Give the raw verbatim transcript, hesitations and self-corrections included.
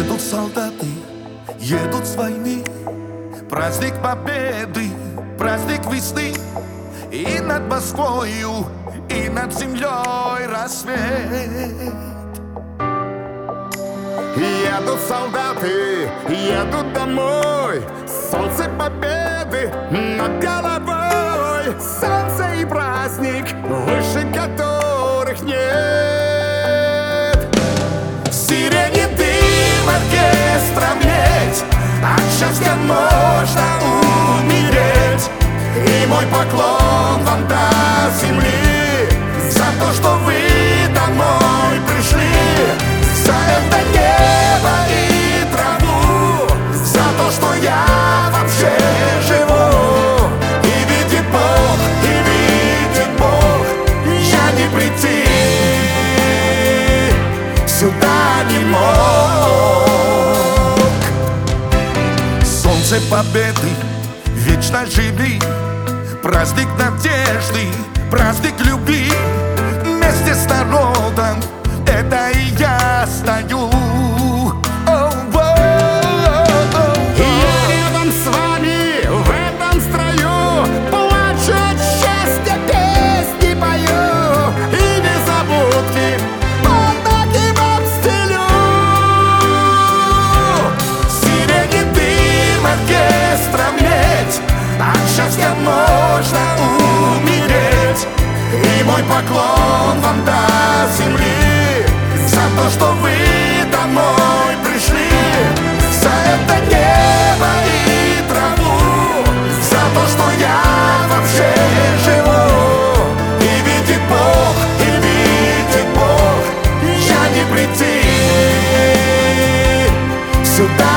Едут солдаты, едут с войны. Праздник победы, праздник весны. И над Москвою, и над землей рассвет. Едут солдаты, едут домой. Солнце победы над головой. Солнце и праздник, выше которых нет. Сирени дым оркестра медь. От счастья можно умереть. И мой поклон вам до земли за то, что вы домой пришли. За это небо и траву, за то, что я вообще живу. И видит Бог, и видит Бог, я не прийти сюда не мог. Солнце победы, вечно живи. Праздник надежды, праздник любви. Вместе с народом, это и я стою. Я рядом с вами в этом строю. Плачу от счастья, песни пою. И незабудки под ноги вам стелю. Сирени дым оркестра медь. От счастья можно умереть. И мой поклон вам до земли за то, что вы домой пришли. За это небо и траву, за то, что я вообще живу. И видит Бог, и видит Бог, я не прийти сюда